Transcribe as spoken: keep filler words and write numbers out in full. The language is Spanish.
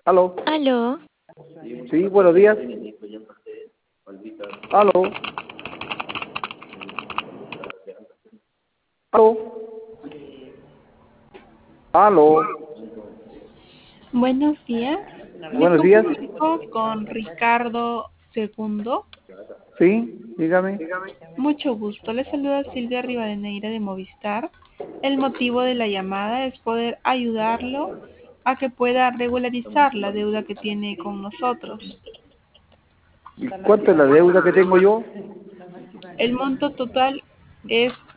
Aló. Aló. Sí, buenos días. Aló. Aló. Aló. Buenos días. Me Buenos días. comunico con Ricardo Segundo. Sí, dígame. Mucho gusto. Le saluda Silvia Rivadeneira de Movistar. El motivo de la llamada es poder ayudarlo a que pueda regularizar la deuda que tiene con nosotros. ¿Y cuánto es la deuda que tengo yo? El monto total es